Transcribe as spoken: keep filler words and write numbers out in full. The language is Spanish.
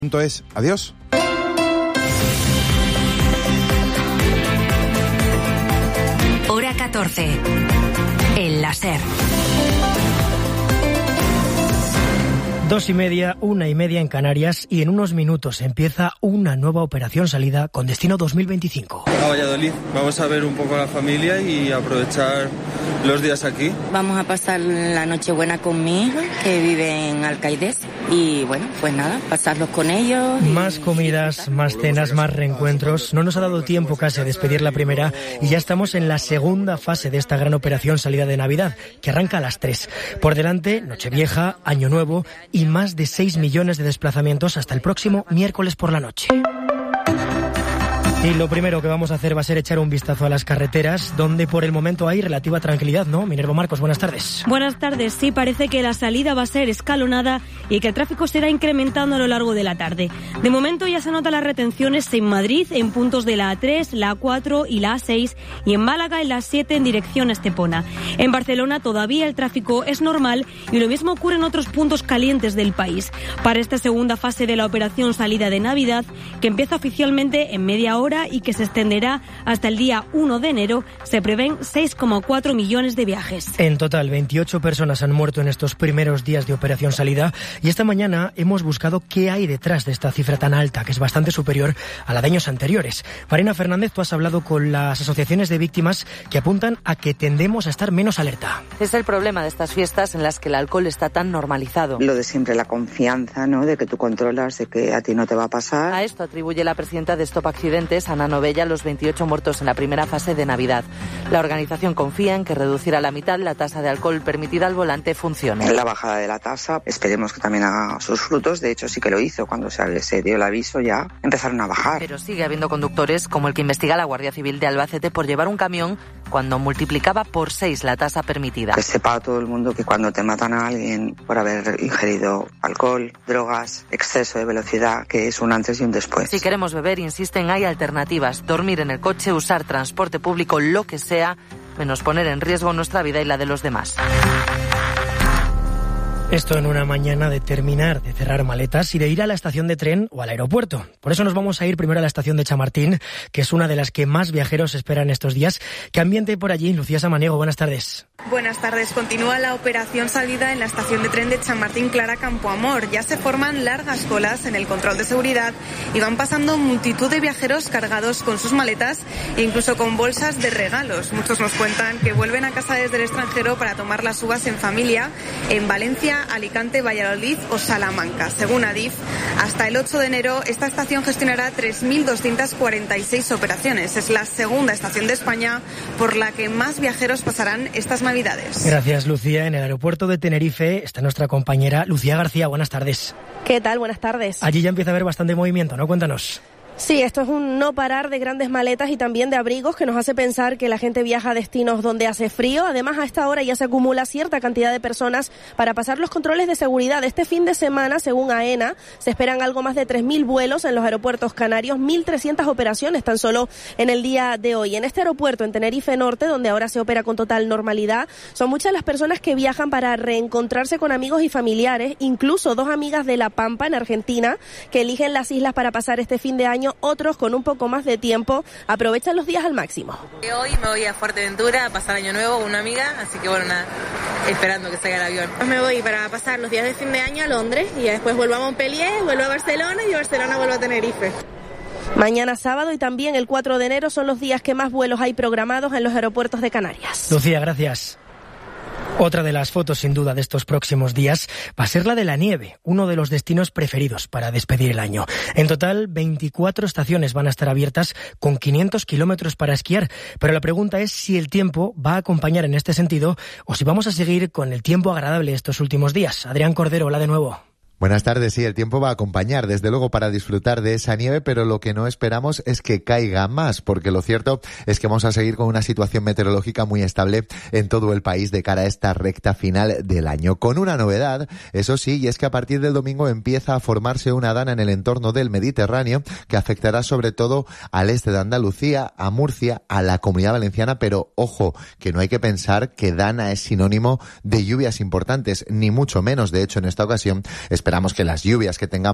Punto es, adiós. Hora catorce. El láser. Dos y media, una y media en Canarias, y en unos minutos empieza una nueva operación salida con destino dos mil veinticinco. A Valladolid. Vamos a ver un poco a la familia y aprovechar los días aquí. Vamos a pasar la Nochebuena con mi hija, que vive en Alcaidés. Y bueno, pues nada, pasarlos con ellos. Más comidas, más cenas, más reencuentros. No nos ha dado tiempo casi a despedir la primera y ya estamos en la segunda fase de esta gran operación salida de Navidad, que arranca a las tres. Por delante, Nochevieja, Año Nuevo y más de seis millones de desplazamientos hasta el próximo miércoles por la noche. Y lo primero que vamos a hacer va a ser echar un vistazo a las carreteras, donde por el momento hay relativa tranquilidad, ¿no? Minerva Marcos, buenas tardes. Buenas tardes. Sí, parece que la salida va a ser escalonada y que el tráfico se irá incrementando a lo largo de la tarde. De momento ya se notan las retenciones en Madrid, en puntos de la A tres, la A cuatro y la A seis, y en Málaga en la A siete en dirección a Estepona. En Barcelona todavía el tráfico es normal y lo mismo ocurre en otros puntos calientes del país. Para esta segunda fase de la operación salida de Navidad, que empieza oficialmente en media hora y que se extenderá hasta el día uno de enero, se prevén seis coma cuatro millones de viajes. En total, veintiocho personas han muerto en estos primeros días de operación salida y esta mañana hemos buscado qué hay detrás de esta cifra tan alta, que es bastante superior a la de años anteriores. Marina Fernández, tú has hablado con las asociaciones de víctimas que apuntan a que tendemos a estar menos alerta. Es el problema de estas fiestas en las que el alcohol está tan normalizado. Lo de siempre, la confianza, ¿no?, de que tú controlas, de que a ti no te va a pasar. A esto atribuye la presidenta de Stop Accidentes, Ana Novella, los veintiocho muertos en la primera fase de Navidad. La organización confía en que reducir a la mitad la tasa de alcohol permitida al volante funcione. La bajada de la tasa, esperemos que también haga sus frutos. De hecho, sí que lo hizo. Cuando se, se dio el aviso ya empezaron a bajar. Pero sigue habiendo conductores como el que investiga la Guardia Civil de Albacete por llevar un camión cuando multiplicaba por seis la tasa permitida. Que sepa todo el mundo que cuando te matan a alguien por haber ingerido alcohol, drogas, exceso de velocidad, que es un antes y un después. Si queremos beber, insisten, hay alternativas. Dormir en el coche, usar transporte público, lo que sea, menos poner en riesgo nuestra vida y la de los demás. Esto en una mañana de terminar de cerrar maletas y de ir a la estación de tren o al aeropuerto. Por eso nos vamos a ir primero a la estación de Chamartín, que es una de las que más viajeros esperan estos días. ¿Qué ambiente hay por allí? Lucía Samaniego, buenas tardes. Buenas tardes. Continúa la operación salida en la estación de tren de Chamartín Clara Campoamor. Ya se forman largas colas en el control de seguridad y van pasando multitud de viajeros cargados con sus maletas e incluso con bolsas de regalos. Muchos nos cuentan que vuelven a casa desde el extranjero para tomar las uvas en familia en Valencia, Alicante, Valladolid o Salamanca. Según Adif, hasta el ocho de enero esta estación gestionará tres mil doscientas cuarenta y seis operaciones. Es la segunda estación de España por la que más viajeros pasarán estas Navidades. Gracias, Lucía. En el aeropuerto de Tenerife está nuestra compañera Lucía García. Buenas tardes. ¿Qué tal? Buenas tardes. Allí ya empieza a haber bastante movimiento, ¿no? Cuéntanos. Sí, esto es un no parar de grandes maletas y también de abrigos que nos hace pensar que la gente viaja a destinos donde hace frío. Además, a esta hora ya se acumula cierta cantidad de personas para pasar los controles de seguridad. Este fin de semana, según AENA, se esperan algo más de tres mil vuelos en los aeropuertos canarios, mil trescientas operaciones tan solo en el día de hoy. En este aeropuerto, en Tenerife Norte, donde ahora se opera con total normalidad, son muchas las personas que viajan para reencontrarse con amigos y familiares, incluso dos amigas de La Pampa, en Argentina, que eligen las islas para pasar este fin de año. Otros, con un poco más de tiempo, aprovechan los días al máximo. Hoy me voy a Fuerteventura a pasar Año Nuevo con una amiga, así que bueno, nada, esperando que salga el avión. Me voy para pasar los días de fin de año a Londres y después vuelvo a Montpellier, vuelvo a Barcelona y de Barcelona vuelvo a Tenerife. Mañana sábado y también el cuatro de enero son los días que más vuelos hay programados en los aeropuertos de Canarias. Lucía, gracias. Otra de las fotos, sin duda, de estos próximos días va a ser la de la nieve, uno de los destinos preferidos para despedir el año. En total, veinticuatro estaciones van a estar abiertas con quinientos kilómetros para esquiar, pero la pregunta es si el tiempo va a acompañar en este sentido o si vamos a seguir con el tiempo agradable estos últimos días. Adrián Cordero, hola de nuevo. Buenas tardes, sí, el tiempo va a acompañar, desde luego, para disfrutar de esa nieve, pero lo que no esperamos es que caiga más, porque lo cierto es que vamos a seguir con una situación meteorológica muy estable en todo el país de cara a esta recta final del año. Con una novedad, eso sí, y es que a partir del domingo empieza a formarse una dana en el entorno del Mediterráneo que afectará sobre todo al este de Andalucía, a Murcia, a la Comunidad Valenciana, pero ojo, que no hay que pensar que dana es sinónimo de lluvias importantes, ni mucho menos. De hecho, en esta ocasión esperamos que las lluvias que tengamos